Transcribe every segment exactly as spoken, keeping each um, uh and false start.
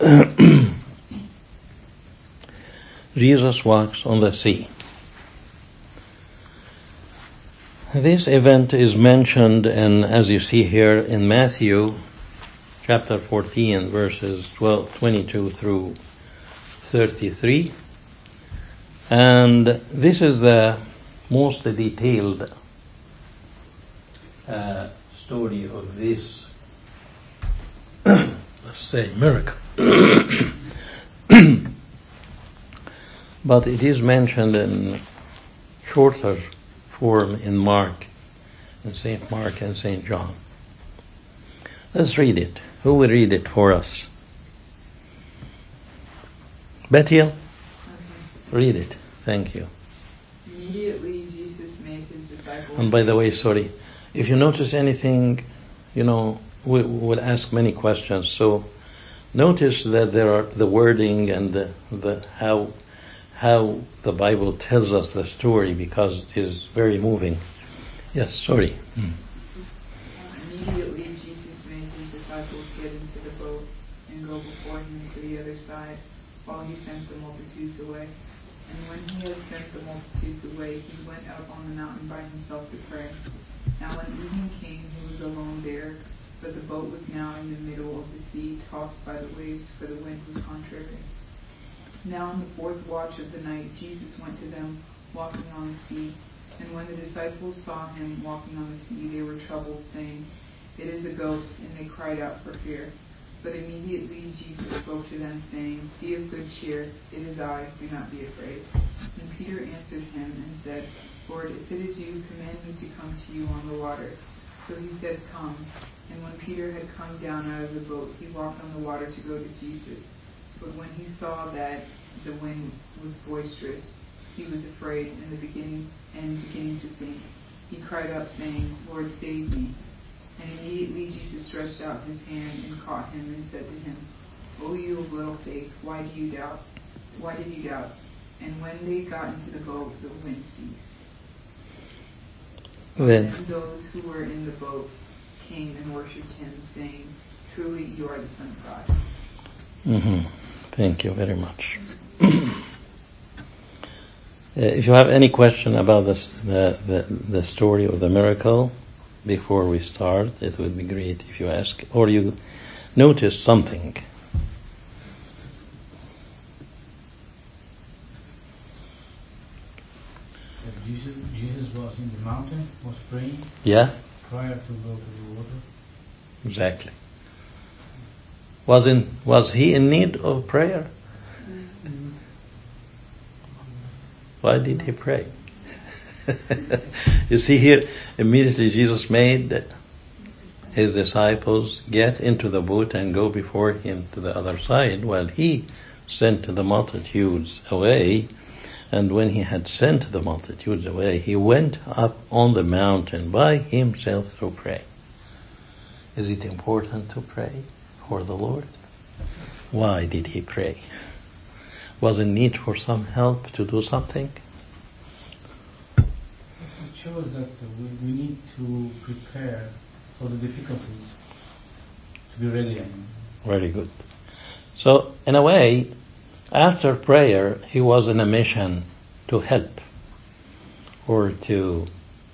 Jesus walks on the sea. This event is mentioned, in, as you see here, in Matthew chapter fourteen, verses twelve, twenty-two through thirty-three. And this is the most detailed uh, story of this, let's say, miracle. But it is mentioned in shorter form in Mark, in Saint Mark and Saint John. Let's read it. Who will read it for us? Bettiel? Okay. Read it. Thank you. Immediately Jesus made his disciples. And by the way, sorry, if you notice anything, you know, we will ask many questions. So notice that there are the wording and the, the how how the Bible tells us the story, because it is very moving. Yes, sorry. Hmm. Uh, immediately Jesus made his disciples get into the boat and go before him to the other side, while he sent the multitudes away. And when he had sent the multitudes away, he went up on the mountain by himself to pray. Now when evening came, he was alone there, but the boat was now in the middle of the sea, tossed by the waves, for the wind was contrary. Now in the fourth watch of the night, Jesus went to them, walking on the sea. And when the disciples saw him walking on the sea, they were troubled, saying, "It is a ghost," and they cried out for fear. But immediately Jesus spoke to them, saying, "Be of good cheer, it is I, do not be afraid." And Peter answered him and said, "Lord, if it is you, command me to come to you on the water." So he said, "Come." And when Peter had come down out of the boat, he walked on the water to go to Jesus. But when he saw that the wind was boisterous, he was afraid, and the beginning and beginning to sink. He cried out, saying, "Lord, save me." And immediately Jesus stretched out his hand and caught him and said to him, "O you of little faith, why do you doubt? Why did you doubt?" And when they got into the boat, the wind ceased. Then And those who were in the boat came and worshipped him, saying, "Truly you are the Son of God." Mm-hmm. Thank you very much. uh, if you have any question about this, the, the the story of the miracle before we start, it would be great if you ask, or you notice something. Jesus, Jesus was in the mountain, was praying. Yeah. Prior to go to the water. Exactly. Was in was he in need of prayer? Mm-hmm. Why did he pray? You see here, immediately Jesus made his disciples get into the boat and go before him to the other side, while he sent the multitudes away. And when he had sent the multitudes away, he went up on the mountain by himself to pray. Is it important to pray for the Lord? Why did he pray? Was in need for some help to do something? It shows that we, we need to prepare for the difficulties, to be ready. I mean. Very good. So, in a way, after prayer, he was in a mission to help or to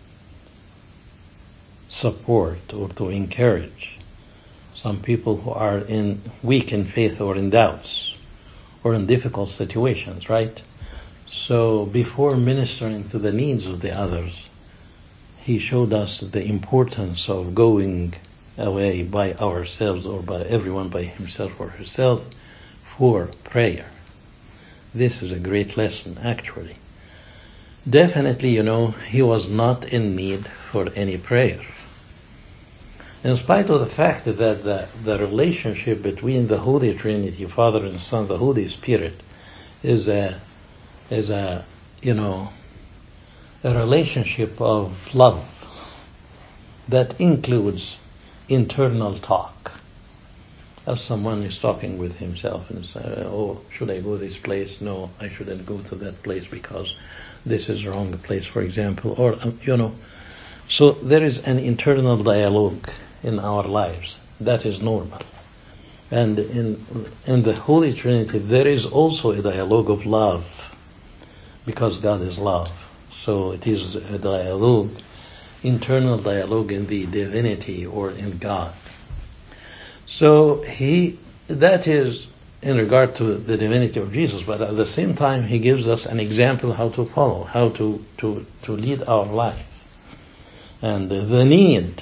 support or to encourage some people who are in weak in faith or in doubts or in difficult situations, right? So before ministering to the needs of the others, he showed us the importance of going away by ourselves or by everyone by himself or herself for prayer. This is a great lesson, actually. Definitely, you know, he was not in need for any prayer. In spite of the fact that the, the relationship between the Holy Trinity, Father and Son, the Holy Spirit, is a, is a, you know, a relationship of love that includes internal talk. As someone is talking with himself and says, "Oh, should I go this place? No, I shouldn't go to that place because this is the wrong place," for example. Or, um, you know, so there is an internal dialogue in our lives. That is normal. And in in the Holy Trinity, there is also a dialogue of love, because God is love. So it is a dialogue, internal dialogue in the divinity or in God. So he, that is in regard to the divinity of Jesus, but at the same time he gives us an example how to follow, how to, to, to lead our life. And the need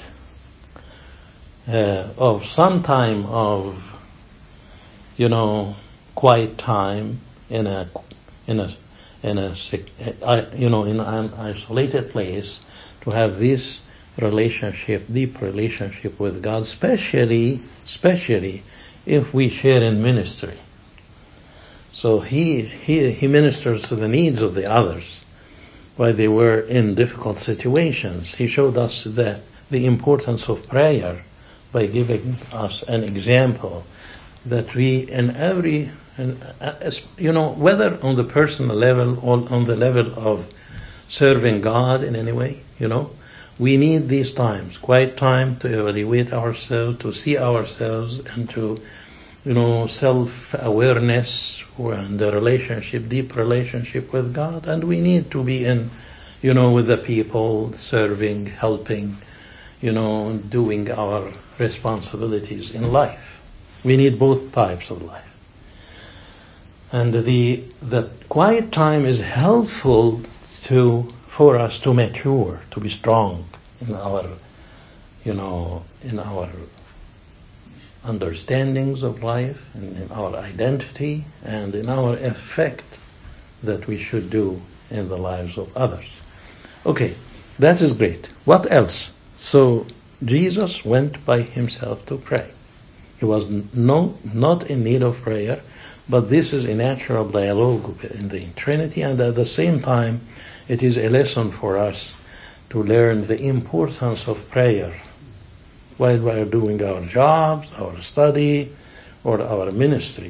uh, of some time of, you know, quiet time in a, in a, in a, you know, in an isolated place, to have this relationship, deep relationship with God, especially, especially if we share in ministry. So he, he, he ministers to the needs of the others while they were in difficult situations. He showed us the, the importance of prayer by giving us an example that we, in every, in, uh, you know, whether on the personal level or on the level of serving God in any way, you know, we need these times, quiet time, to evaluate ourselves, to see ourselves, and to, you know, self-awareness and the relationship, deep relationship with God. And we need to be in, you know, with the people, serving, helping, you know, doing our responsibilities in life. We need both types of life. And the the quiet time is helpful to for us to mature, to be strong in our, you know, in our understandings of life, and in our identity, and in our effect that we should do in the lives of others. Okay, that is great. What else? So Jesus went by himself to pray. He was no, not in need of prayer, but this is a natural dialogue in the Trinity, and at the same time it is a lesson for us to learn the importance of prayer while we are doing our jobs, our study, or our ministry.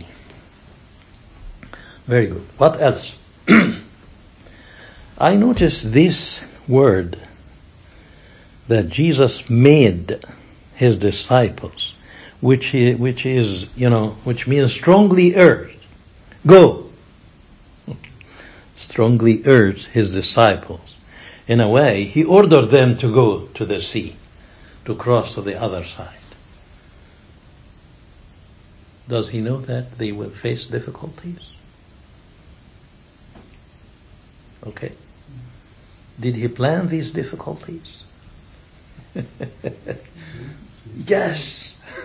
Very good. What else? I noticed this word that Jesus made his disciples, which is, which is, you know, which means strongly urged. Go. Strongly urged his disciples. In a way, he ordered them to go to the sea, to cross to the other side. Does he know that they will face difficulties? Okay. Did he plan these difficulties? Yes.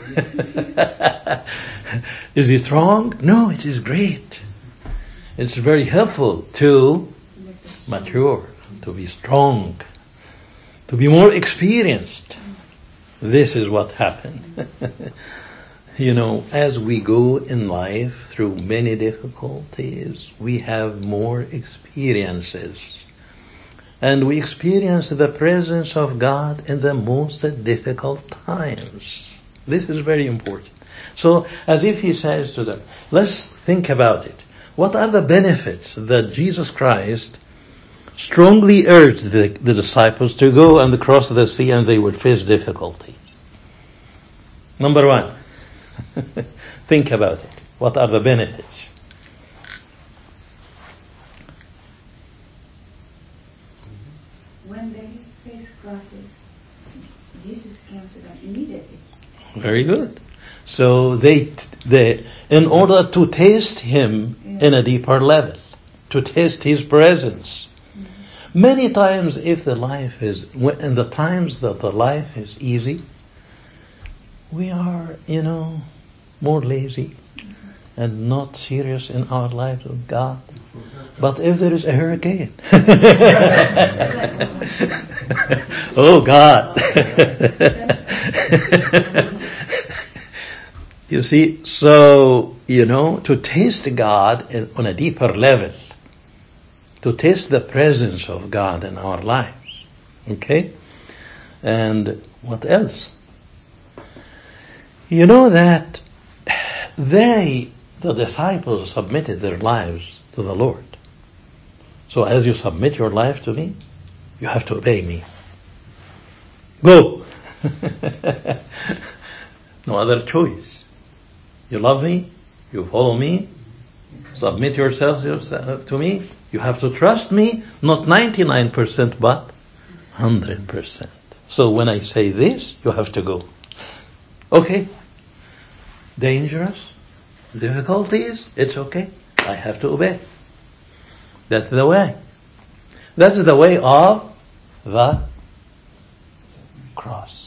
Is it wrong? No, it is great. It's very helpful to mature, to be strong, to be more experienced. This is what happened. You know, as we go in life through many difficulties, we have more experiences. And we experience the presence of God in the most difficult times. This is very important. So, as if he says to them, let's think about it. What are the benefits that Jesus Christ strongly urged the, the disciples to go and cross the sea and they would face difficulties? Number one, think about it. What are the benefits? When they face crosses, Jesus came to them immediately. Very good. So they, they, in order to taste him Yeah. in a deeper level, to taste his presence. Mm-hmm. Many times, if the life is, in the times that the life is easy, we are, you know, more lazy mm-hmm. and not serious in our lives with God. But if there is a hurricane, oh God. You see, so, you know, to taste God in, on a deeper level, to taste the presence of God in our lives. Okay? And what else? You know that they, the disciples, submitted their lives to the Lord. So as you submit your life to me, you have to obey me. Go! No other choice. You love me, you follow me, submit yourself to me, you have to trust me, not ninety-nine percent but one hundred percent. So when I say this, you have to go. Okay, dangerous, difficulties, it's okay, I have to obey. That's the way. That's the way of the cross.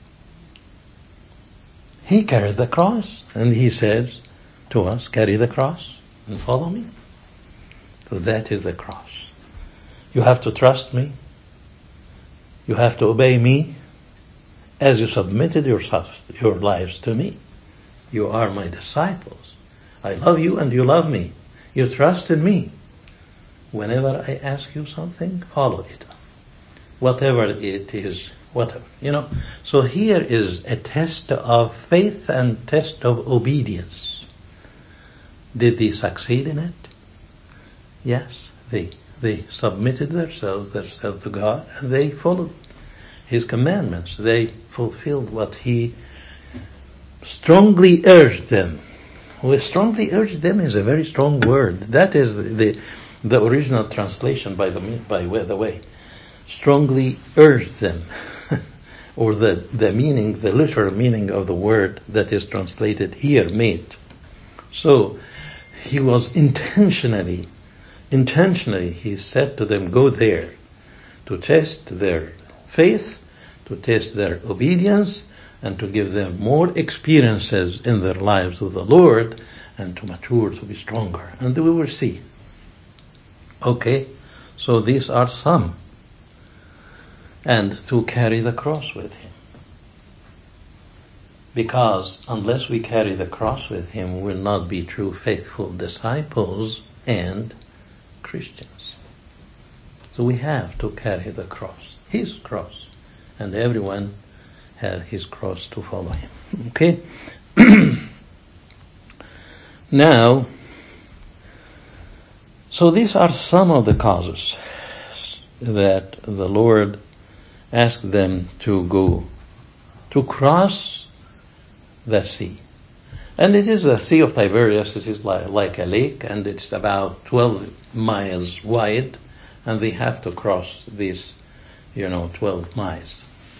He carried the cross, and he says to us, carry the cross and follow me. So that is the cross. You have to trust me. You have to obey me as you submitted yourself, your lives to me. You are my disciples. I love you and you love me. You trust in me. Whenever I ask you something, follow it. Whatever it is, whatever. You know, so here is a test of faith and test of obedience. Did they succeed in it? Yes, they they submitted themselves, themselves to God, and they followed His commandments. They fulfilled what He strongly urged them. Well, strongly urged them is a very strong word. That is the the, the original translation, by the by the way. Strongly urged them, or the the meaning, the literal meaning of the word that is translated here, made. So He was intentionally, intentionally, He said to them, go there to test their faith, to test their obedience, and to give them more experiences in their lives with the Lord, and to mature, to be stronger. And we will see. Okay, so these are some. And to carry the cross with Him. Because unless we carry the cross with Him, we will not be true faithful disciples and Christians. So we have to carry the cross, His cross, and everyone had his cross to follow Him. Okay? Now, so these are some of the causes that the Lord asked them to go, to cross the sea. And it is the Sea of Tiberias. It is like, like a lake, and it's about twelve miles wide, and they have to cross these, you know, twelve miles.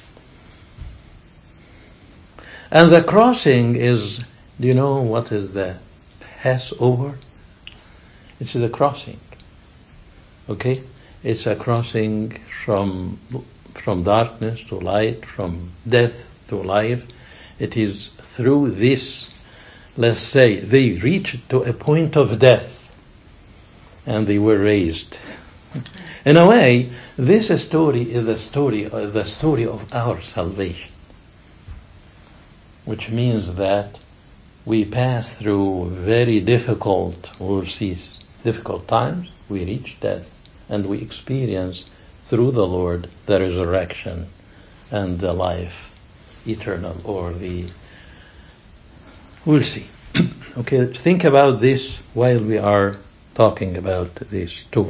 And the crossing is, do you know what is the Passover? It's the crossing. Okay? It's a crossing from from darkness to light, from death to life. It is through this, let's say, they reached to a point of death and they were raised. In a way, this story is the story, uh, the story of our salvation, which means that we pass through very difficult, we'll see difficult times, we reach death, and we experience through the Lord the resurrection and the life eternal, or the, we'll see. Okay, think about this while we are talking about this tour.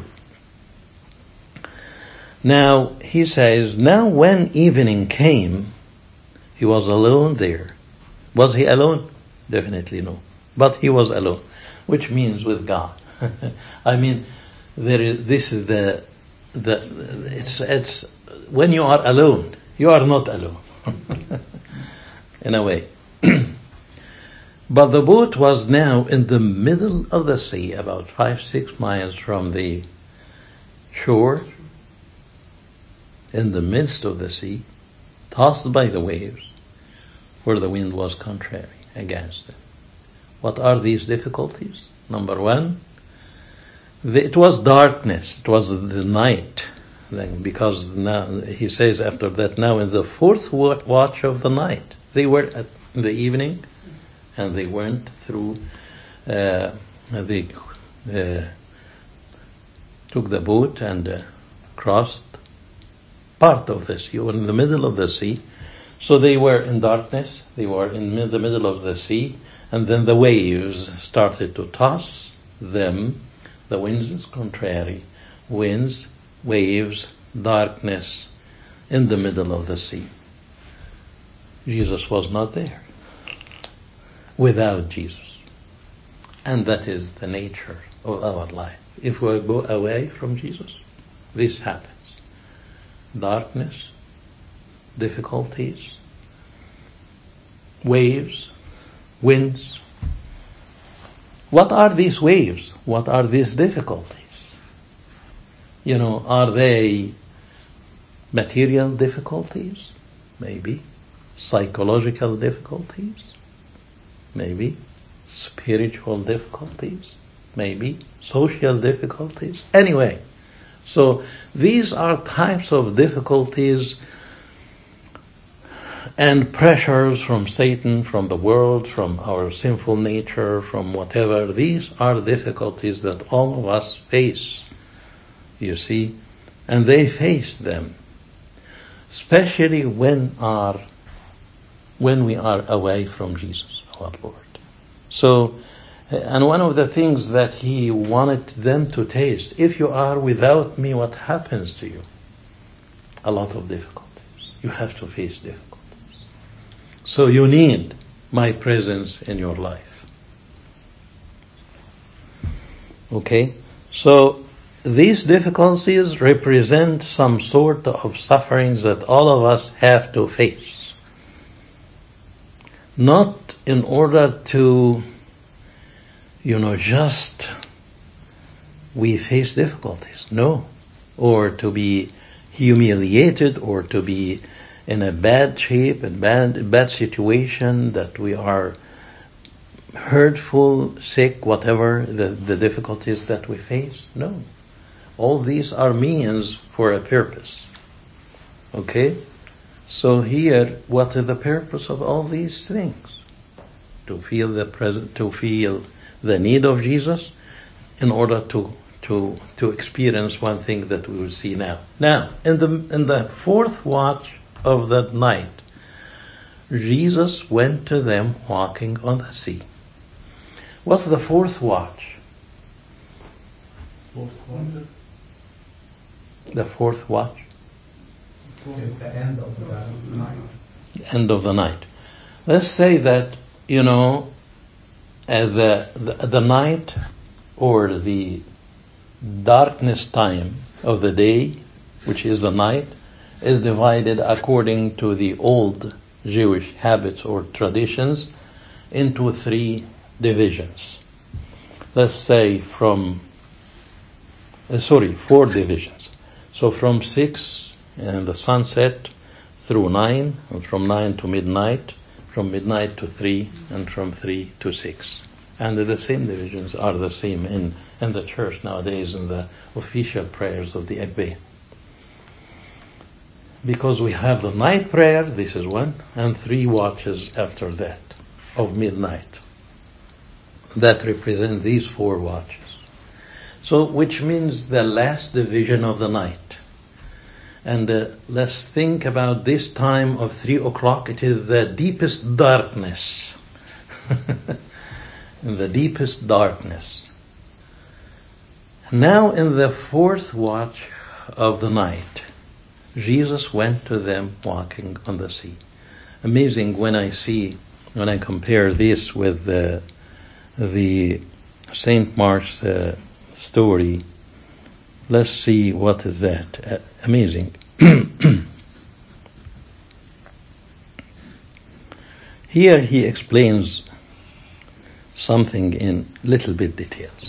Now, he says, now when evening came, he was alone there. Was he alone? Definitely no. But he was alone, which means with God. I mean, there is, this is the, the, it's, it's, when you are alone, you are not alone. In a way. But the boat was now in the middle of the sea, about five, six miles from the shore, in the midst of the sea, tossed by the waves, where the wind was contrary against them. What are these difficulties? Number one, the, it was darkness. It was the night. Then, because now he says after that, now in the fourth watch of the night, they were at the evening, and they went through. Uh, they uh, took the boat and uh, crossed part of the sea. You were in the middle of the sea. So they were in darkness, they were in the middle of the sea, and then the waves started to toss them. The winds is contrary, winds, waves, darkness, in the middle of the sea. Jesus was not there. Without Jesus. And that is the nature of our life. If we go away from Jesus, this happens. Darkness, difficulties, waves, winds. What are these waves? What are these difficulties? You know, are they material difficulties? Maybe. Psychological difficulties? Maybe. Spiritual difficulties? Maybe. Social difficulties? Anyway, so these are types of difficulties and pressures from Satan, from the world, from our sinful nature, from whatever. These are difficulties that all of us face, you see, and they face them, especially when are when we are away from Jesus, our Lord. So, and one of the things that he wanted them to taste, if you are without me, what happens to you? A lot of difficulties. You have to face difficulties. So you need my presence in your life. Okay? So these difficulties represent some sort of sufferings that all of us have to face. Not in order to, you know, just we face difficulties. No. Or to be humiliated, or to be in a bad shape, a bad, bad situation, that we are hurtful, sick, whatever the, the difficulties that we face. No. All these are means for a purpose. Okay? So here, what is the purpose of all these things? To feel the present, to feel the need of Jesus, in order to to to experience one thing that we will see now. Now, in the in the fourth watch of that night, Jesus went to them walking on the sea. What's the fourth watch? Fourth watch. The fourth watch? It's the end of the night. The end of the night. Let's say that, you know, uh, the, the the night or the darkness time of the day, which is the night, is divided according to the old Jewish habits or traditions into three divisions. Let's say from, uh, sorry, four divisions. So from six and the sunset through nine, and from nine to midnight, from midnight to three, and from three to six. And the same divisions are the same in, in the church nowadays in the official prayers of the Abbey. Because we have the night prayer, this is one, and three watches after that of midnight. That represent these four watches. So, which means the last division of the night. And uh, let's think about this time of three o'clock. It is the deepest darkness. In the deepest darkness. Now in the fourth watch of the night, Jesus went to them walking on the sea. Amazing when I see, when I compare this with the, the Saint Mark's uh, story. Let's see what is that. Uh, amazing. Here he explains something in little bit details.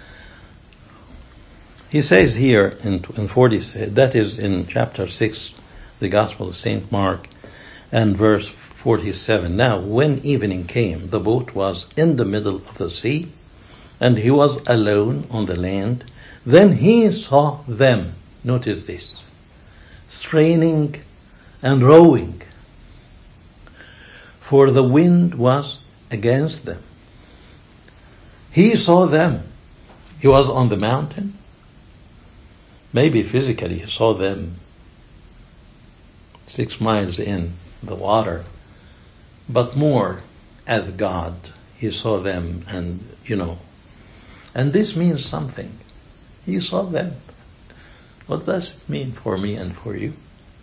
He says here in, in forty, that is in chapter six, the Gospel of Saint Mark, and verse forty-seven. Now, when evening came, the boat was in the middle of the sea, and he was alone on the land. Then he saw them, notice this, straining and rowing, for the wind was against them. He saw them. He was on the mountain. Maybe physically he saw them six miles in the water, but more as God. He saw them, and, you know, and this means something. He saw them. What does it mean for me and for you?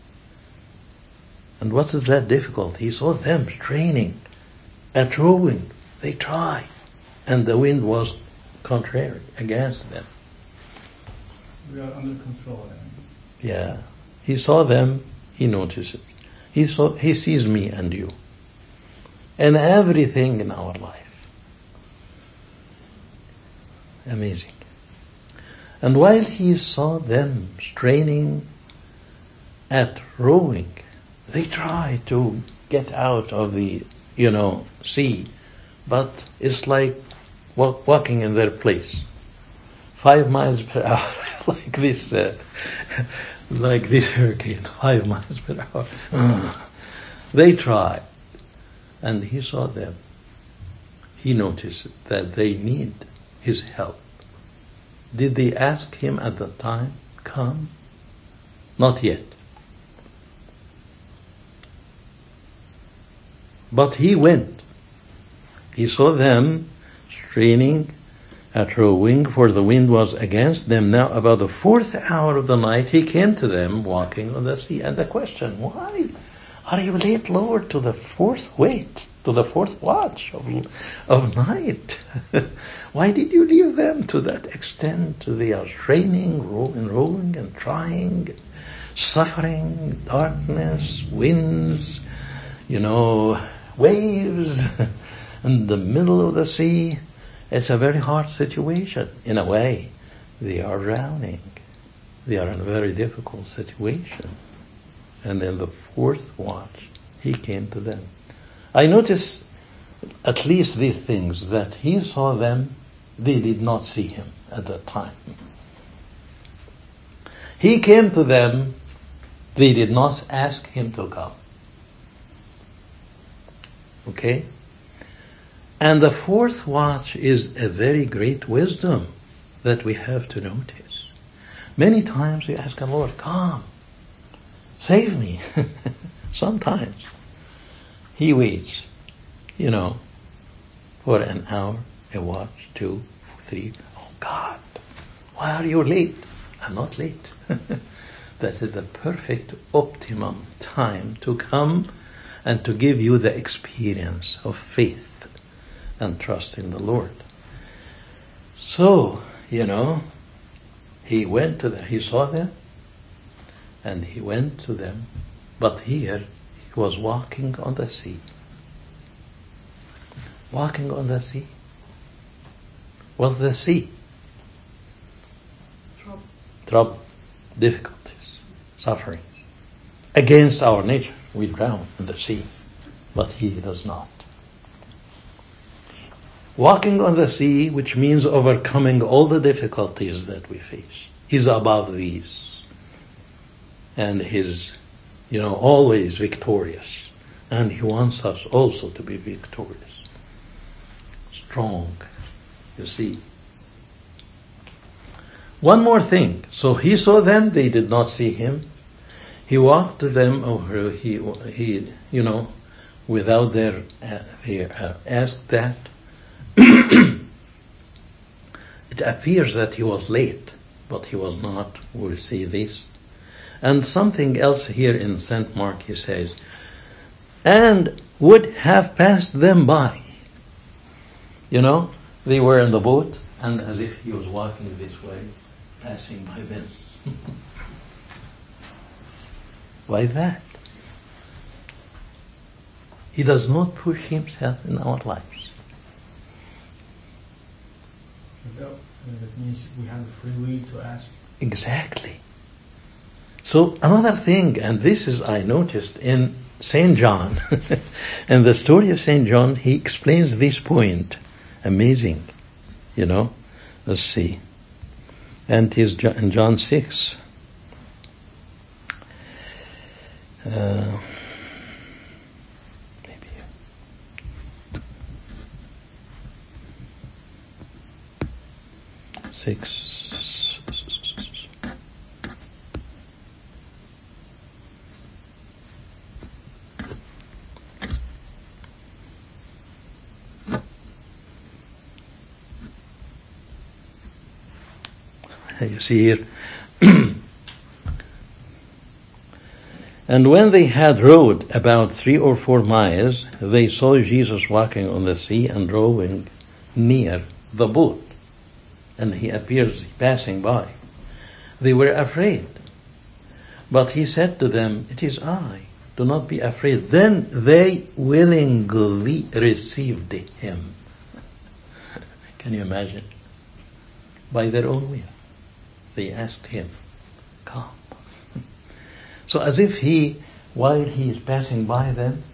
And what is that difficult? He saw them straining and rowing. They try. and the wind was contrary against them. We are under control. And Yeah. He saw them, he noticed it. He saw, he sees me and you. And everything in our life. Amazing. And while he saw them straining at rowing, they tried to get out of the, you know, sea. But it's like walk, walking in their place. Five miles per hour, like this, uh, like this hurricane, five miles per hour. They tried. And he saw them. He noticed that they need his help. Did they ask him at the time, come? Not yet. But he went. He saw them straining at rowing, for the wind was against them. Now about the fourth hour of the night, he came to them walking on the sea. And the question, why are you late, Lord, to the fourth wait, to the fourth watch of, of night? Why did you leave them to that extent? They are straining, rolling, rolling and trying, suffering, darkness, winds, you know, waves in the middle of the sea. It's a very hard situation. In a way, they are drowning. They are in a very difficult situation. And in the fourth watch, he came to them. I notice at least these things, that he saw them, they did not see him at that time. He came to them, they did not ask him to come. Okay? And the fourth watch is a very great wisdom that we have to notice. Many times we ask the Lord, come, save me. Sometimes he waits, you know, for an hour, a watch, two, three. Oh God, why are you late? I'm not late. That is the perfect optimum time to come and to give you the experience of faith and trust in the Lord. So, you know, he went to them, he saw them, and he went to them, but here he was walking on the sea. Walking on the sea. What's the sea? Trouble. Trouble, difficulties, sufferings. Against our nature, we drown in the sea, but he does not. Walking on the sea, which means overcoming all the difficulties that we face. He's above these. And he's, you know, always victorious. And he wants us also to be victorious. Strong, you see. One more thing. So he saw them, they did not see him. He walked to them, or he, he you know, without their, uh, they uh, asked that. It appears that he was late, but he was not. We'll see this. And something else here in Saint Mark, he says, and would have passed them by. You know, they were in the boat, and as if he was walking this way, passing by them. Why that? He does not push himself in our lives. That means we have the free will to ask. Exactly. So another thing, and this is I noticed in Saint John, in the story of Saint John, he explains this point. Amazing, you know. Let's see. And he's in John six. Uh, maybe. Six. You see here. And when they had rowed about three or four miles, they saw Jesus walking on the sea and rowing near the boat, and he appears passing by. They were afraid. But he said to them, "It is I. Do not be afraid." Then they willingly received him. Can you imagine? By their own will. They asked him, "Come." So as if he, while he is passing by them,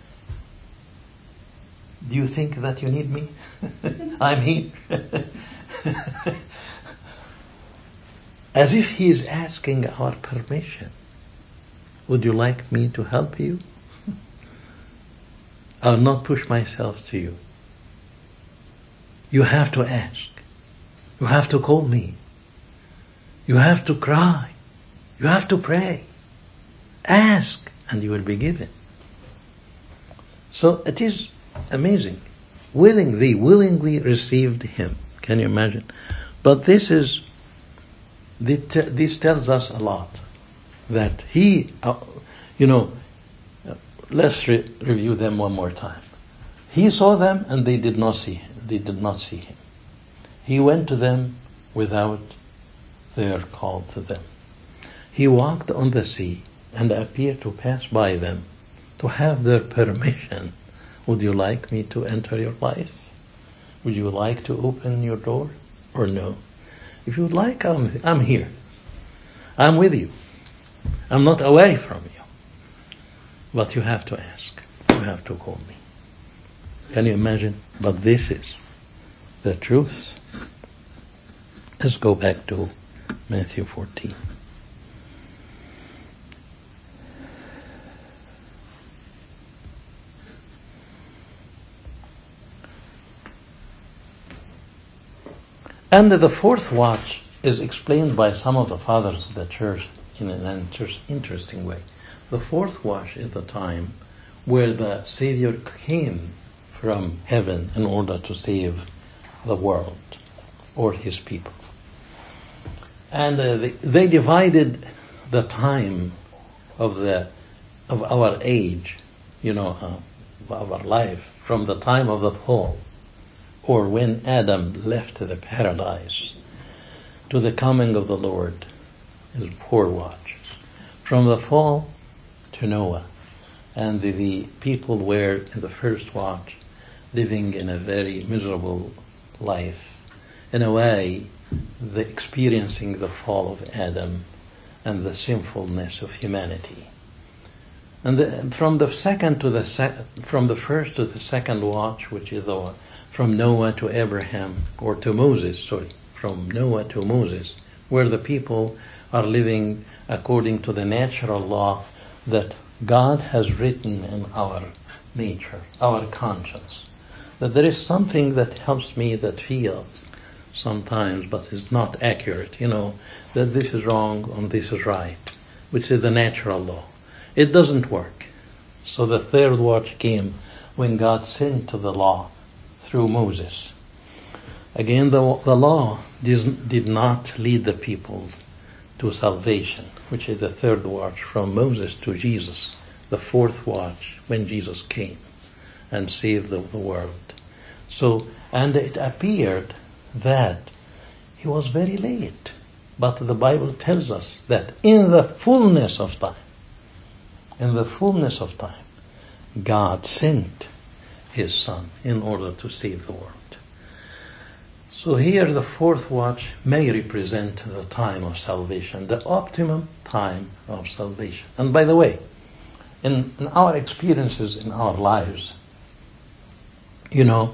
do you think that you need me? I'm here. As if he is asking our permission. Would you like me to help you? I'll not push myself to you. You have to ask. You have to call me. You have to cry. You have to pray. Ask, and you will be given. So it is amazing. Willingly, willingly received him. Can you imagine? But this is, this tells us a lot. That he, uh, you know, uh, let's re- review them one more time. He saw them and they did not see him. They did not see him. He went to them without their call to them. He walked on the sea and appeared to pass by them, to have their permission. Would you like me to enter your life? Would you like to open your door or no? If you would like, I'm, I'm here. I'm with you. I'm not away from you. But you have to ask. You have to call me. Can you imagine? But this is the truth. Let's go back to Matthew fourteen. And the fourth watch is explained by some of the fathers of the church in an inter- interesting way. The fourth watch is the time where the Savior came from heaven in order to save the world or his people. And uh, they, they divided the time of the of our age, you know, uh, of our life, from the time of the fall, or when Adam left the paradise, to the coming of the Lord, is four watches. From the fall to Noah, and the, the people were in the first watch living in a very miserable life, in a way the experiencing the fall of Adam and the sinfulness of humanity. And the, from the second to the sec, from the first to the second watch, which is the, from Noah to Abraham, or to Moses, sorry, from Noah to Moses, where the people are living according to the natural law that God has written in our nature, our conscience. That there is something that helps me that feels sometimes, but is not accurate, you know, that this is wrong and this is right, which is the natural law. It doesn't work. So the third watch came when God sent to the law through Moses. Again, the, the law did, did not lead the people to salvation, which is the third watch from Moses to Jesus, the fourth watch when Jesus came and saved the, the world. So, and it appeared that he was very late, but the Bible tells us that in the fullness of time, in the fullness of time, God sent his Son in order to save the world. So here the fourth watch may represent the time of salvation, the optimum time of salvation. And by the way, in, in our experiences in our lives, you know,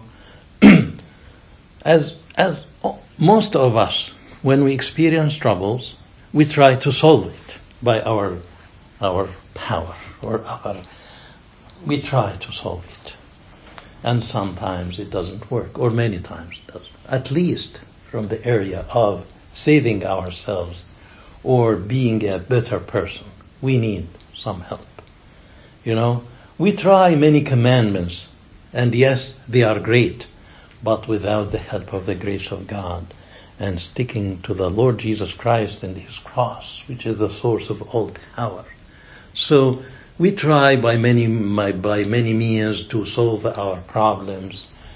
as as most of us, when we experience troubles, we try to solve it by our our power or our we try to solve it. And sometimes it doesn't work, or many times it doesn't. At least from the area of saving ourselves or being a better person, we need some help. You know, we try many commandments, and yes, they are great, but without the help of the grace of God and sticking to the Lord Jesus Christ and his cross, which is the source of all power. So we try by many by many means to solve our problems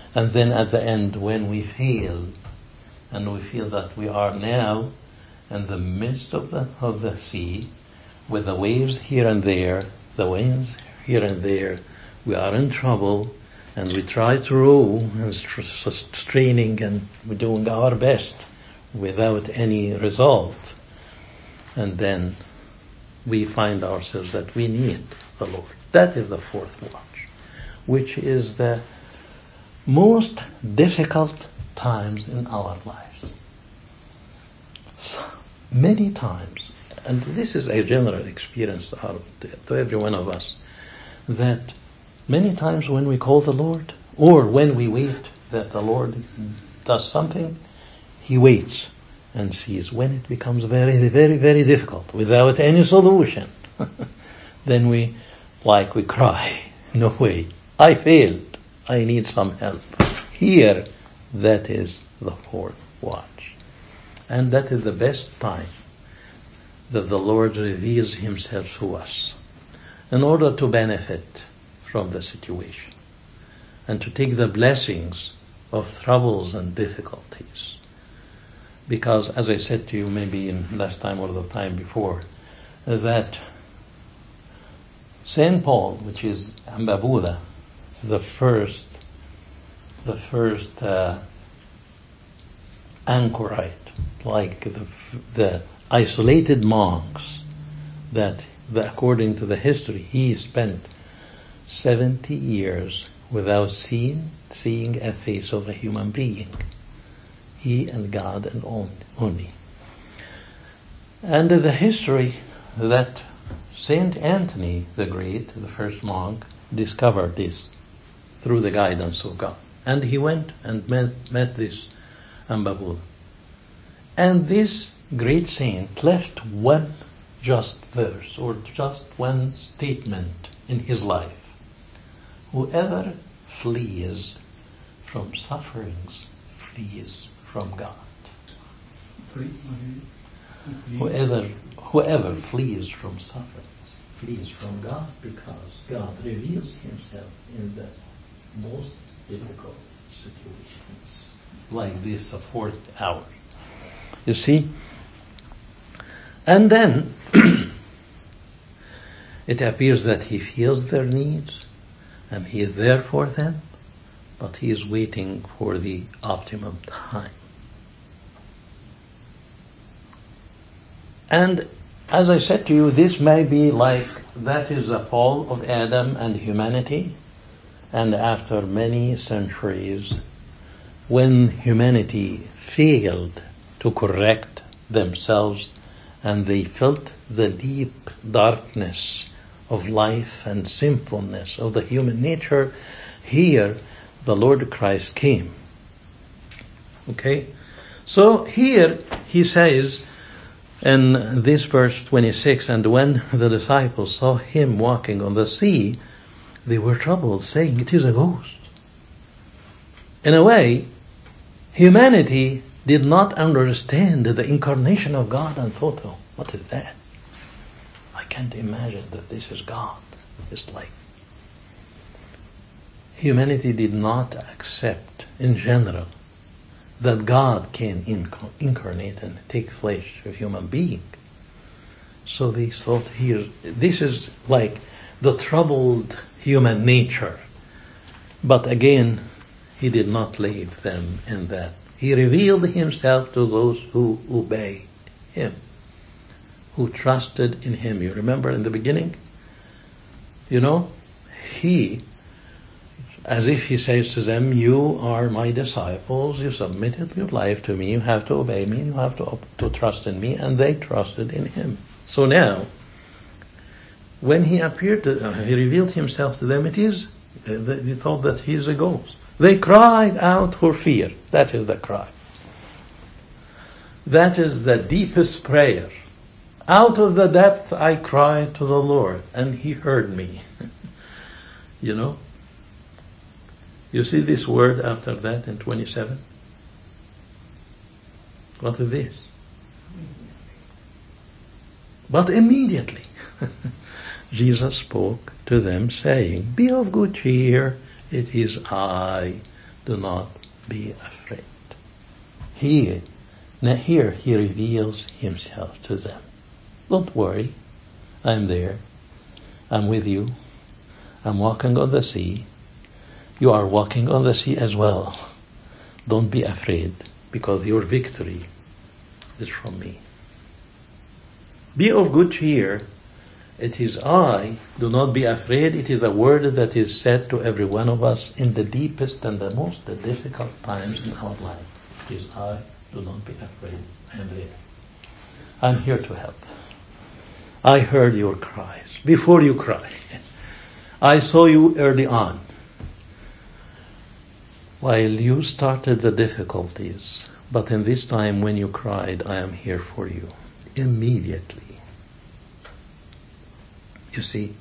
And then at the end, when we fail, and we feel that we are now in the midst of the of the sea, with the waves here and there, the winds here and there, we are in trouble, and we try to row and st- straining, and we're doing our best without any result. And then we find ourselves that we need the Lord. That is the fourth watch, which is the most difficult times in our lives. So many times, and this is a general experience to, to every one of us, that many times when we call the Lord, or when we wait that the Lord does something, He waits and sees. When it becomes very, very, very difficult, without any solution, then we, like we cry, no way, I failed, I need some help. Here, that is the fourth watch. And that is the best time that the Lord reveals Himself to us in order to benefit from the situation and to take the blessings of troubles and difficulties. Because, as I said to you maybe in last time or the time before, that Saint Paul, which is Ambabuda, the first the first uh, anchorite, like the, the isolated monks that, that according to the history, he spent seventy years without seeing seeing a face of a human being. He and God and only. And the history that Saint Anthony the Great, the first monk, discovered this through the guidance of God. And he went and met, met this Ambabuda. And this great saint left one just verse or just one statement in his life. Whoever flees from sufferings flees from God. Free? Whoever, whoever flees from sufferings flees from God, because God reveals Himself in the most difficult situations, like this, the fourth hour. You see? And then it appears that He feels their needs and He is there for them, but He is waiting for the optimum time. And as I said to you, this may be like, that is the fall of Adam and humanity. And after many centuries, when humanity failed to correct themselves and they felt the deep darkness of life and sinfulness of the human nature, here the Lord Christ came. Okay? So here He says in this verse twenty-six, and when the disciples saw Him walking on the sea, they were troubled, saying, it is a ghost. In a way, humanity did not understand the incarnation of God and thought, oh, what is that? I can't imagine that this is God. It's like humanity did not accept in general that God can inc- incarnate and take flesh of human being. So they thought here, this is like the troubled human nature. But again, He did not leave them in that. He revealed Himself to those who obey Him, who trusted in Him. You remember in the beginning? You know, He, as if He says to them, you are my disciples, you submitted your life to me, you have to obey me, you have to, to trust in me, and they trusted in Him. So now, when He appeared, to, uh, He revealed Himself to them, it is, uh, they thought that He is a ghost. They cried out for fear. That is the cry. That is the deepest prayer. Out of the depth I cried to the Lord, and He heard me. You know? You see this word after that in twenty-seven? What is this? But immediately Jesus spoke to them, saying, be of good cheer, it is I, do not be afraid. He, here he reveals himself to them. Don't worry, I'm there. I'm with you. I'm walking on the sea. You are walking on the sea as well. Don't be afraid, because your victory is from me. Be of good cheer. It is I. Do not be afraid. It is a word that is said to every one of us in the deepest and the most difficult times in our life. It is I. Do not be afraid. I am there. I'm here to help. I heard your cries before you cry. I saw you early on. While you started the difficulties, but in this time when you cried, I am here for you. Immediately. You see?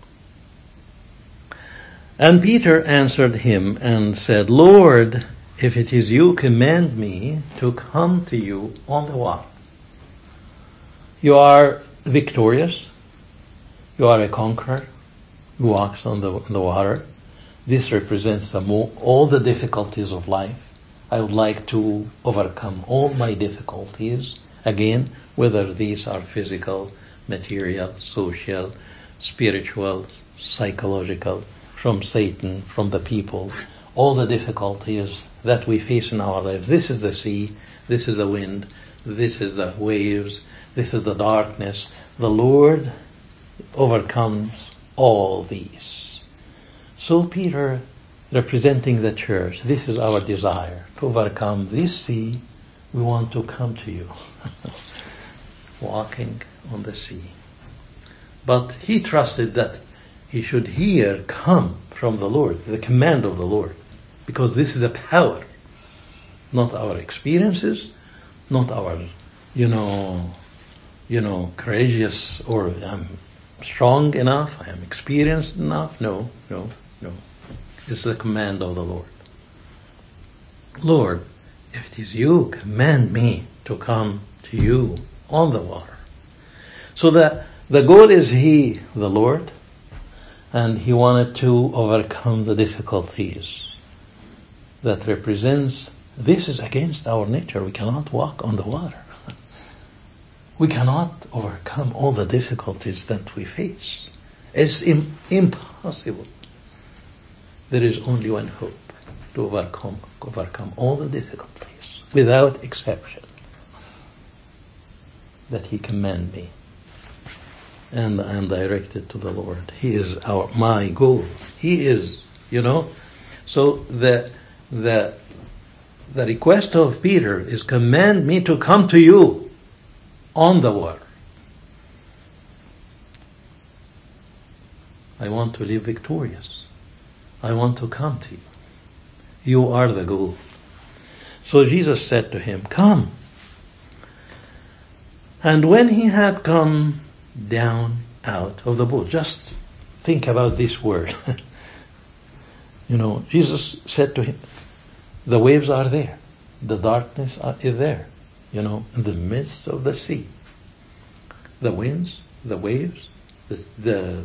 And Peter answered him and said, Lord, if it is you, command me to come to you on the water. You are victorious. You are a conqueror who walks on the, on the water. This represents the mo- all the difficulties of life. I would like to overcome all my difficulties. Again, whether these are physical, material, social, spiritual, psychological, from Satan, from the people, all the difficulties that we face in our lives. This is the sea, this is the wind, this is the waves, this is the darkness. The Lord overcomes all these. So Peter, representing the church, this is our desire, to overcome this sea. We want to come to you, walking on the sea. But he trusted that he should hear, come from the Lord, the command of the Lord, because this is the power, not our experiences, not our, you know, you know, courageous or I'm strong enough, I am experienced enough. No, no, no. It's the command of the Lord. Lord, if it is you, command me to come to you on the water. So that the goal is He, the Lord, and He wanted to overcome the difficulties that represents, this is against our nature. We cannot walk on the water. We cannot overcome all the difficulties that we face. It's im- impossible. There is only one hope, to overcome, overcome all the difficulties, without exception. That He command me. And I am directed to the Lord. He is our my goal. He is, you know. So the the the request of Peter is, command me to come to you on the water. I want to live victorious. I want to come to you. You are the goal. So Jesus said to him, come. And when he had come down out of the boat, just think about this word. You know, Jesus said to him, the waves are there. The darkness are, is there. You know, in the midst of the sea. The winds, the waves, the, the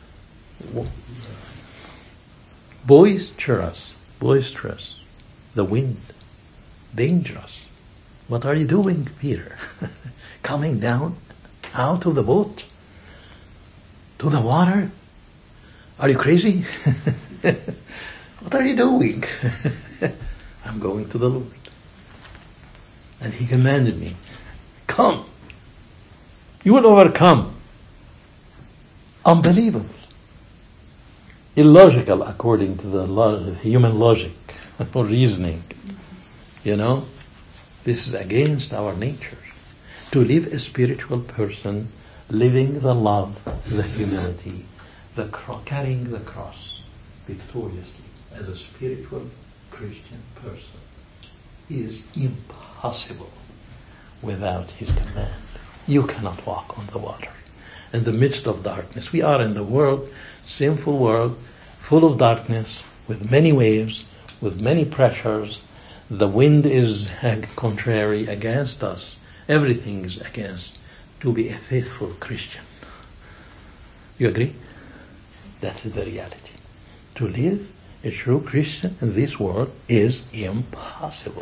boisterous, boisterous, the wind, dangerous. What are you doing, Peter? Coming down out of the boat to the water? Are you crazy? What are you doing? I'm going to the Lord. And He commanded me, come. You will overcome. Unbelievable. Illogical according to the lo- human logic or reasoning. You know, this is against our nature. To live a spiritual person, living the love, the humility, the cro- carrying the cross victoriously as a spiritual Christian person is impossible without His command. You cannot walk on the water. In the midst of darkness, we are in the world, sinful world, full of darkness, with many waves, with many pressures. The wind is contrary against us. Everything is against to be a faithful Christian. You agree? That is the reality. To live A true Christian in this world is impossible.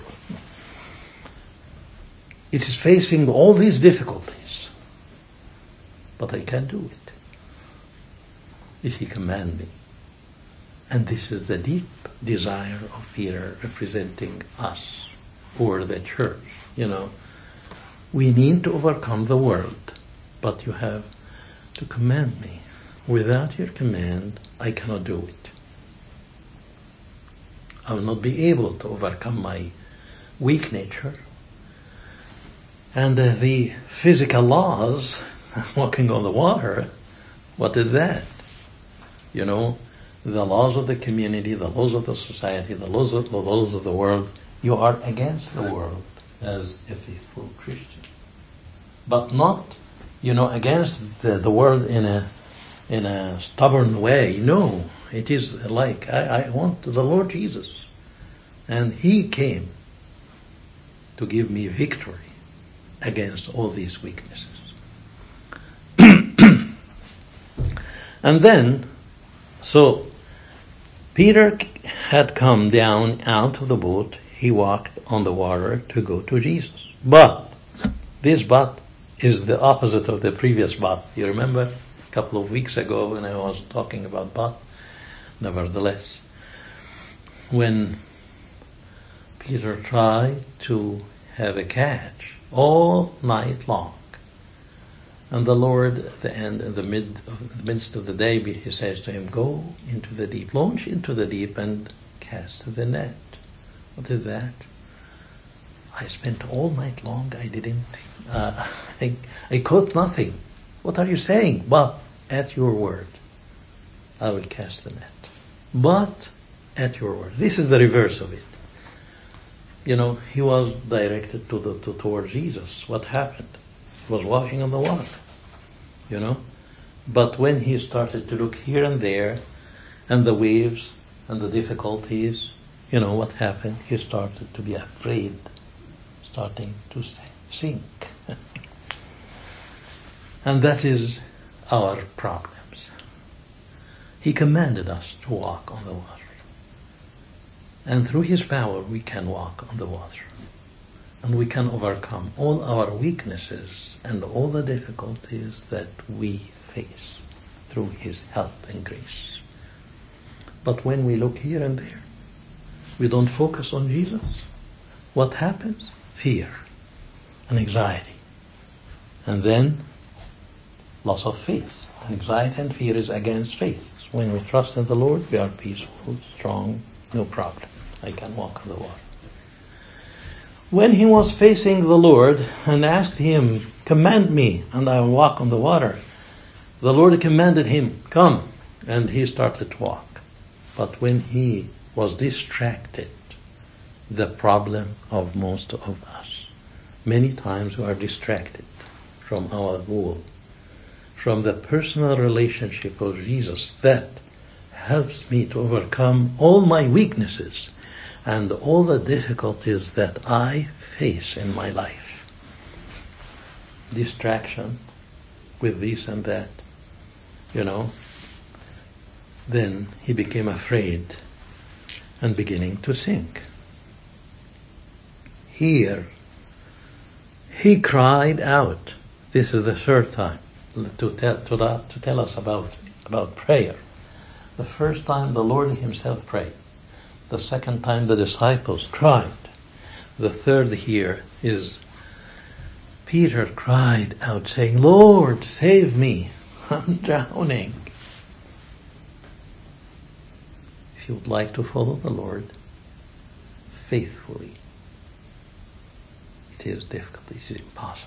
It is facing all these difficulties, but I can do it if he command me. And this is the deep desire of Peter representing us, or the church. You know, we need to overcome the world, but you have to command me. Without your command, I cannot do it. I will not be able to overcome my weak nature. And uh, the physical laws, walking on the water, what is that? You know, the laws of the community, the laws of the society, the laws of the laws of the world. You are against the world as a faithful Christian, but not, you know, against the, the world in a in a stubborn way. No, it is like I, I want the Lord Jesus, and He came to give me victory against all these weaknesses. And then, so Peter had come down out of the boat. He walked on the water to go to Jesus. But this but is the opposite of the previous but. You remember a couple of weeks ago when I was talking about but? Nevertheless, when Peter tried to have a catch all night long, and the Lord at the end, in the, mid, of, the midst of the day, he says to him, go into the deep, launch into the deep and cast the net. What is that? I spent all night long, I didn't, uh, I, I caught nothing. What are you saying? But at your word, I will cast the net. But at your word. This is the reverse of it. You know, he was directed to the, to, toward Jesus. What happened? He was walking on the water, you know. But when he started to look here and there, and the waves and the difficulties, you know what happened? He started to be afraid, starting to sink. And that is our problems. He commanded us to walk on the water. And through His power we can walk on the water. And we can overcome all our weaknesses and all the difficulties that we face through His help and grace. But when we look here and there, we don't focus on Jesus, what happens? Fear and anxiety. And then loss of faith. Anxiety and fear is against faith. When we trust in the Lord, we are peaceful, strong, no problem. I can walk on the water. When he was facing the Lord and asked him, command me and I will walk on the water, the Lord commanded him, come, and he started to walk. But when he was distracted, the problem of most of us, many times we are distracted from our goal, from the personal relationship of Jesus that helps me to overcome all my weaknesses and all the difficulties that I face in my life. Distraction with this and that, you know. Then he became afraid and beginning to sink. Here, he cried out. This is the third time to tell, to, that, to tell us about, about prayer. The first time the Lord Himself prayed. The second time the disciples cried. The third here is Peter cried out saying, Lord, save me, I'm drowning. If you would like to follow the Lord faithfully, it is difficult, it is impossible.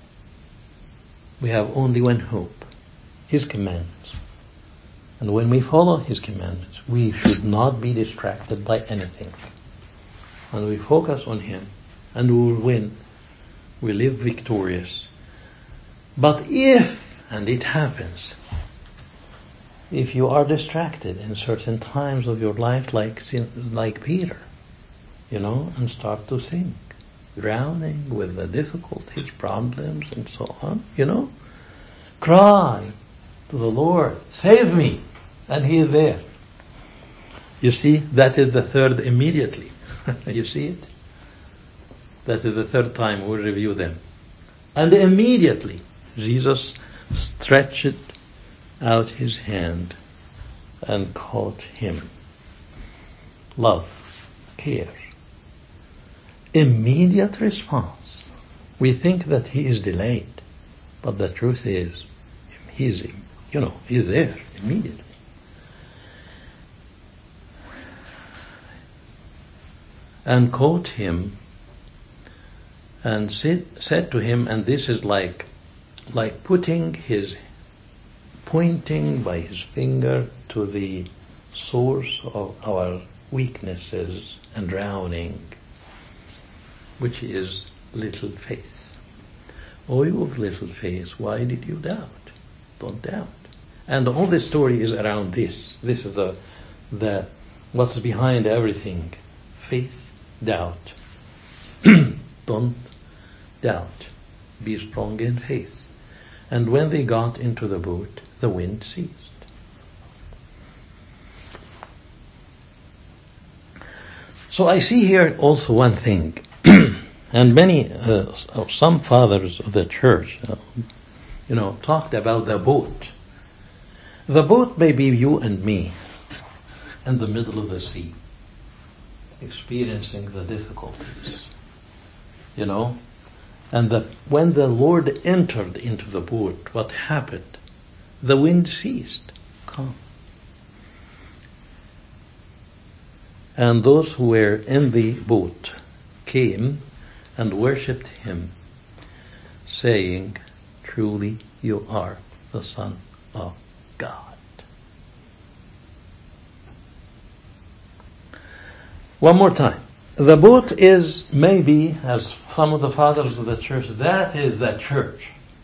We have only one hope, His commandments. And when we follow His commandments, we should not be distracted by anything. And we focus on Him, and we will win. We live victorious. But if, and it happens, if you are distracted in certain times of your life, like like Peter, you know, and start to sink, drowning with the difficulties, problems, and so on, you know, cry to the Lord, save me, and He is there. You see, that is the third immediately. You see it? That is the third time we review them. And immediately Jesus stretched out his hand and caught him. Love, care, immediate response. We think that he is delayed, but the truth is, he's, you know, he's there immediately. And caught him and said, said to him, and this is like, like putting his, pointing by his finger to the source of our weaknesses and drowning, which is little faith. O you of little faith, why did you doubt? Don't doubt. And all the story is around this. This is the, the what's behind everything. Faith, doubt. Don't doubt. Be strong in faith. And when they got into the boat, the wind ceased. So I see here also one thing. And many, uh, some fathers of the church, uh, you know, talked about the boat. The boat may be you and me in the middle of the sea, experiencing the difficulties, you know. And the, when the Lord entered into the boat, what happened? The wind ceased, calm. And those who were in the boat came and worshipped him, saying, truly you are the Son of God. One more time. The boat is maybe, as some of the fathers of the church, that is the church,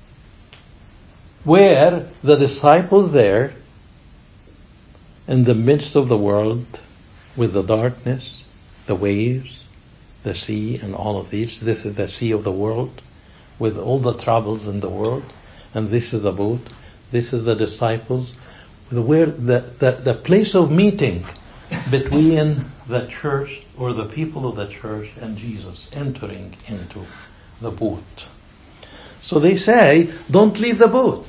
where the disciples there, in the midst of the world, with the darkness, the waves, the sea, and all of these. This is the sea of the world, with all the troubles in the world, and this is the boat. This is the disciples, where the, the, the place of meeting between the church or the people of the church and Jesus entering into the boat. So they say, don't leave the boat.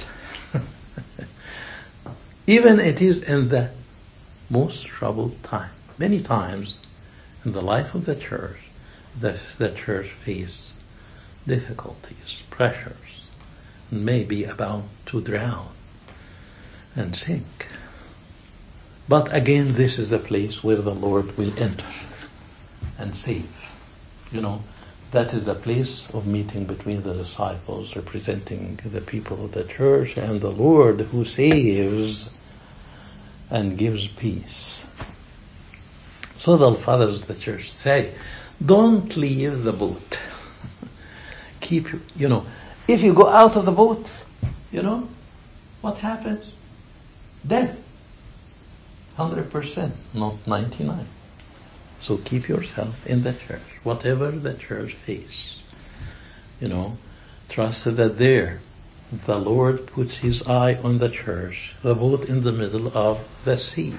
Even it is in the most troubled time. Many times in the life of the church, the, the church faces difficulties, pressures, and may be about to drown and sink. But again, this is the place where the Lord will enter and save. You know, that is the place of meeting between the disciples, representing the people of the church, and the Lord who saves and gives peace. So the fathers of the church say, don't leave the boat. Keep, you know, if you go out of the boat, you know, what happens? Death. one hundred percent, not ninety-nine. So keep yourself in the church, whatever the church faces. You know, trust that there, the Lord puts his eye on the church, the boat in the middle of the sea.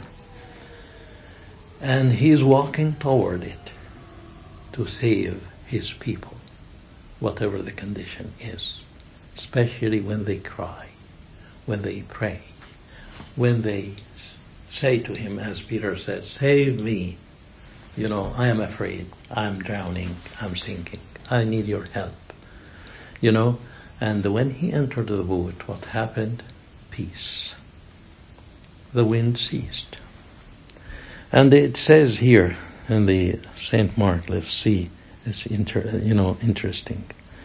And he's walking toward it to save his people, whatever the condition is, especially when they cry, when they pray, when they say to him, as Peter said, save me. You know, I am afraid. I'm drowning. I'm sinking. I need your help. You know, and when he entered the boat, what happened? Peace. The wind ceased. And it says here in the Saint Mark, let's see, it's inter, you know, interesting.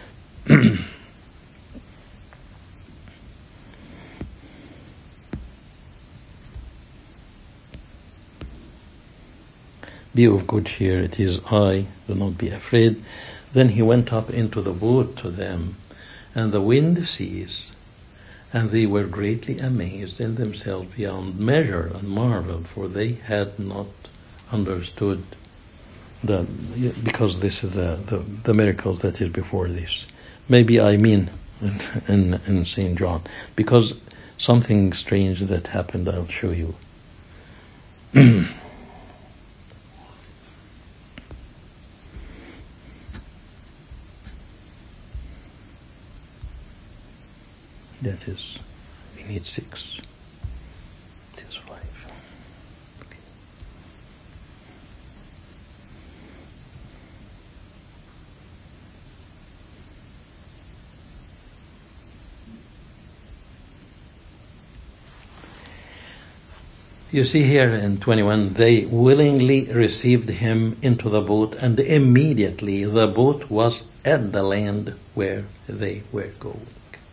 Be of good cheer, it is I, do not be afraid. Then he went up into the boat to them, and the wind ceased, and they were greatly amazed in themselves beyond measure, and marveled, for they had not understood the, because this is the, the, the miracles that is before this. Maybe I mean in, in, in Saint John, because something strange that happened, I'll show you. That is, we need six. It is five. Okay. You see here in twenty-one, they willingly received him into the boat, and immediately the boat was at the land where they were going.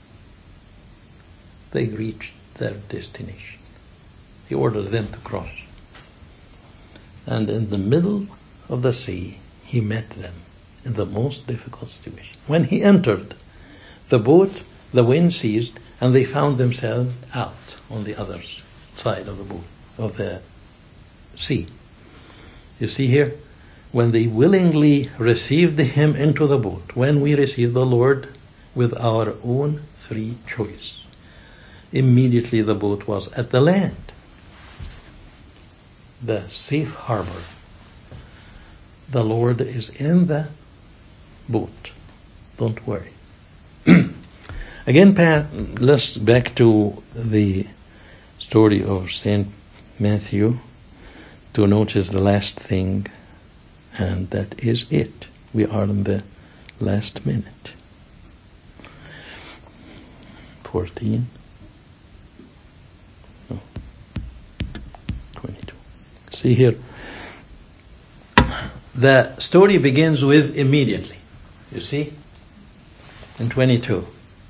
They reached their destination. He ordered them to cross. And in the middle of the sea, he met them in the most difficult situation. When he entered the boat, the wind ceased, and they found themselves out on the other side of the boat, of the sea. You see here, when they willingly received him into the boat, when we receive the Lord with our own free choice, immediately the boat was at the land, the safe harbor. The Lord is in the boat. Don't worry. Again, Pat, let's back to the story of Saint Matthew to notice the last thing, and that is it. We are in the last minute. fourteen. No. twenty-two. See here. The story begins with immediately. You see? In twenty-two.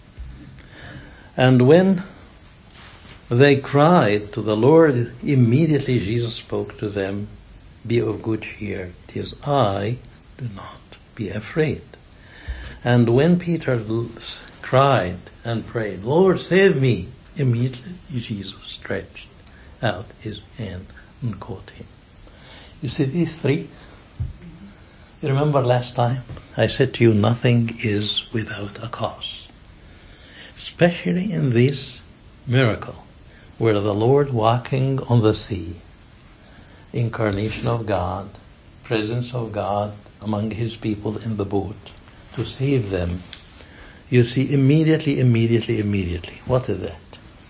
And when they cried to the Lord, immediately Jesus spoke to them, "Be of good cheer, it is I, do not be afraid." And when Peter cried and prayed, "Lord, save me," immediately Jesus stretched out his hand and caught him. You see these three? You remember last time I said to you, nothing is without a cause. Especially in this miracle, where the Lord walking on the sea, incarnation of God, presence of God among his people in the boat to save them. You see, immediately, immediately, immediately. What is that?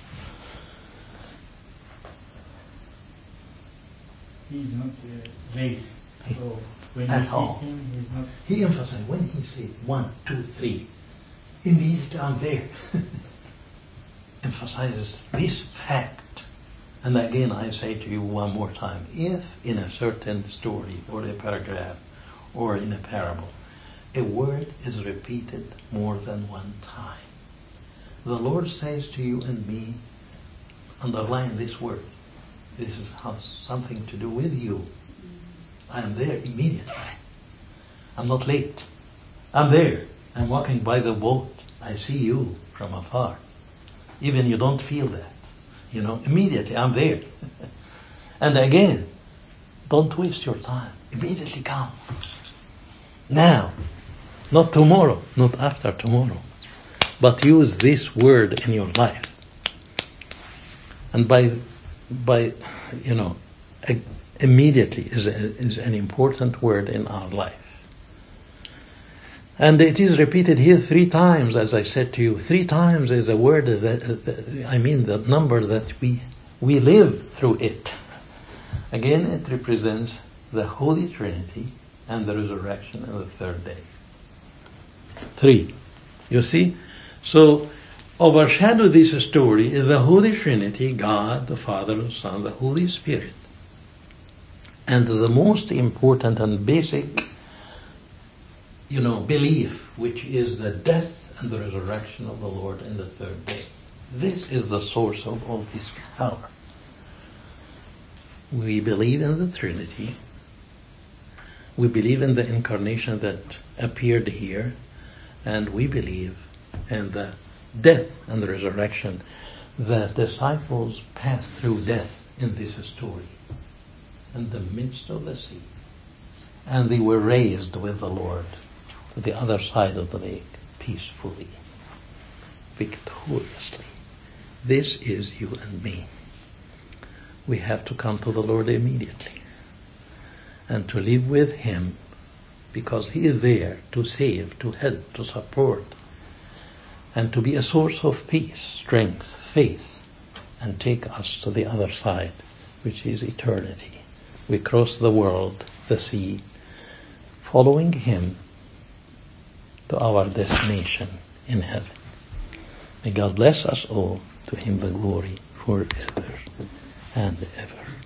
He's not uh, lazy. So when At you see all. him, he's not. He emphasized when he said one, two, three, immediately I'm there. Emphasizes this fact. And again, I say to you one more time, if in a certain story or a paragraph or in a parable, a word is repeated more than one time, the Lord says to you and me, underline this word. This is has something to do with you. I am there immediately. I'm not late. I'm there. I'm walking by the boat. I see you from afar. Even you don't feel that. You know, immediately I'm there. And again, don't waste your time. Immediately come. Now. Not tomorrow. Not after tomorrow. But use this word in your life. And by, by, you know, immediately is, a, is an important word in our life. And it is repeated here three times, as I said to you. Three times is a word that, that I mean the number that we we live through it. Again, it represents the Holy Trinity and the resurrection on the third day. Three. You see? So, overshadow this story is the Holy Trinity, God, the Father, the Son, the Holy Spirit. And the most important and basic, you know, belief, which is the death and the resurrection of the Lord in the third day. This is the source of all this power. We believe in the Trinity. We believe in the incarnation that appeared here. And we believe in the death and the resurrection. The disciples passed through death in this story, in the midst of the sea. And they were raised with the Lord to the other side of the lake, peacefully, victoriously. This is you and me. We have to come to the Lord immediately and to live with him, because he is there to save, to help, to support, and to be a source of peace, strength, faith, and take us to the other side, which is eternity. We cross the world, the sea, following him to our destination in heaven. May God bless us all. To him the glory forever and ever.